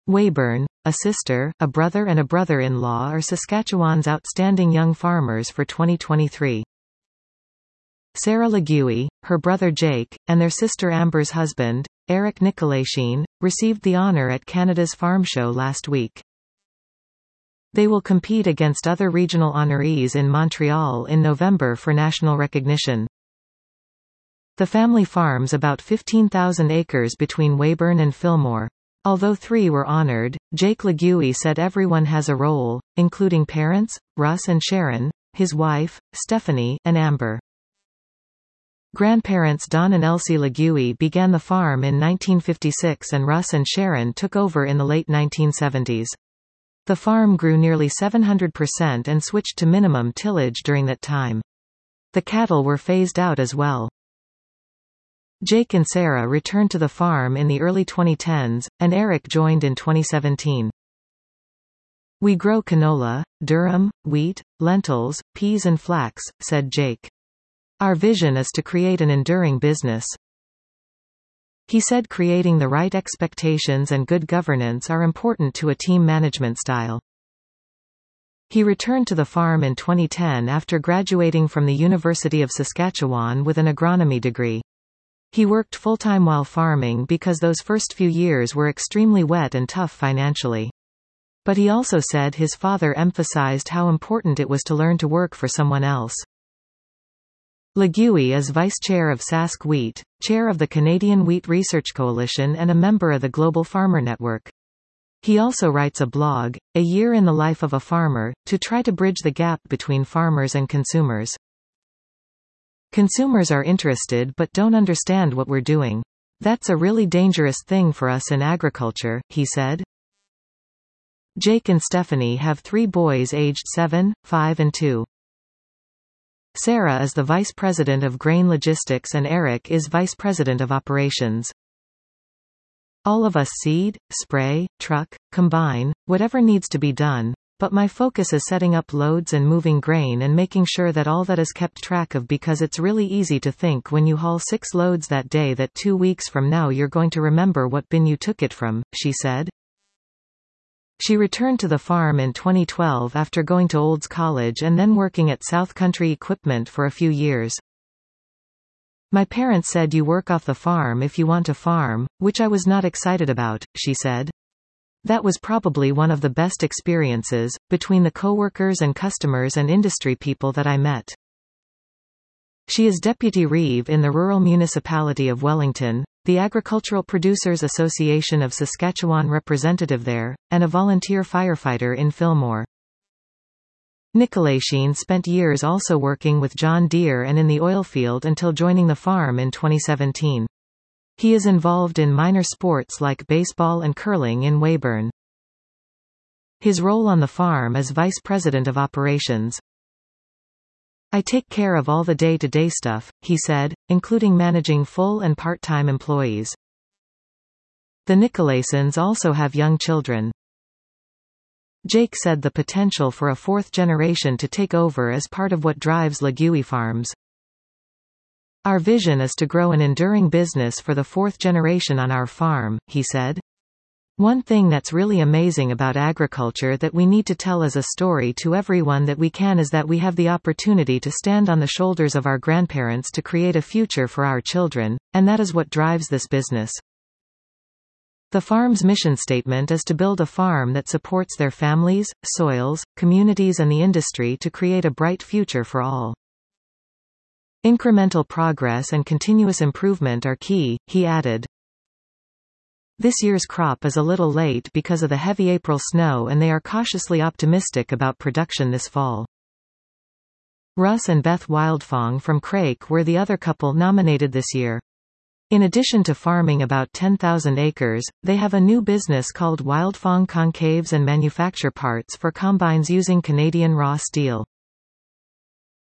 Weyburn, a sister, a brother and a brother-in-law are Saskatchewan's outstanding young farmers for 2023. Sarah Leguie, her brother Jake, and their sister Amber's husband, Eric Nicolaisheen, received the honour at Canada's Farm Show last week. They will compete against other regional honorees in Montreal in November for national recognition. The family farms about 15,000 acres between Weyburn and Fillmore. Although 3 were honoured, Jake Leguie said everyone has a role, including parents, Russ and Sharon, his wife, Stephanie, and Amber. Grandparents Don and Elsie Leguie began the farm in 1956 and Russ and Sharon took over in the late 1970s. The farm grew nearly 700% and switched to minimum tillage during that time. The cattle were phased out as well. Jake and Sarah returned to the farm in the early 2010s, and Eric joined in 2017. "We grow canola, durum, wheat, lentils, peas and flax," said Jake. "Our vision is to create an enduring business." He said creating the right expectations and good governance are important to a team management style. He returned to the farm in 2010 after graduating from the University of Saskatchewan with an agronomy degree. He worked full-time while farming because those first few years were extremely wet and tough financially. But he also said his father emphasized how important it was to learn to work for someone else. Leguie is vice chair of Sask Wheat, chair of the Canadian Wheat Research Coalition and a member of the Global Farmer Network. He also writes a blog, A Year in the Life of a Farmer, to try to bridge the gap between farmers and consumers. "Consumers are interested but don't understand what we're doing. That's a really dangerous thing for us in agriculture," he said. Jake and Stephanie have 3 boys aged 7, 5 and 2. Sarah is the Vice President of Grain Logistics and Eric is Vice President of Operations. "All of us seed, spray, truck, combine, whatever needs to be done, but my focus is setting up loads and moving grain and making sure that all that is kept track of because it's really easy to think when you haul 6 loads that day that 2 weeks from now you're going to remember what bin you took it from," she said. She returned to the farm in 2012 after going to Olds College and then working at South Country Equipment for a few years. "My parents said you work off the farm if you want to farm, which I was not excited about," she said. "That was probably one of the best experiences, between the coworkers and customers and industry people that I met." She is Deputy Reeve in the Rural Municipality of Wellington, the Agricultural Producers Association of Saskatchewan representative there, and a volunteer firefighter in Fillmore. Nicolaisheen spent years also working with John Deere and in the oilfield until joining the farm in 2017. He is involved in minor sports like baseball and curling in Weyburn. His role on the farm is Vice President of Operations. "I take care of all the day-to-day stuff," he said, including managing full and part-time employees. The Nicolaisons also have young children. Jake said the potential for a 4th generation to take over is part of what drives Leguie Farms. "Our vision is to grow an enduring business for the 4th generation on our farm," he said. "One thing that's really amazing about agriculture that we need to tell as a story to everyone that we can is that we have the opportunity to stand on the shoulders of our grandparents to create a future for our children, and that is what drives this business." The farm's mission statement is to build a farm that supports their families, soils, communities and the industry to create a bright future for all. "Incremental progress and continuous improvement are key," he added. This year's crop is a little late because of the heavy April snow and they are cautiously optimistic about production this fall. Russ and Beth Wildfong from Craik were the other couple nominated this year. In addition to farming about 10,000 acres, they have a new business called Wildfong Concaves and manufacture parts for combines using Canadian raw steel.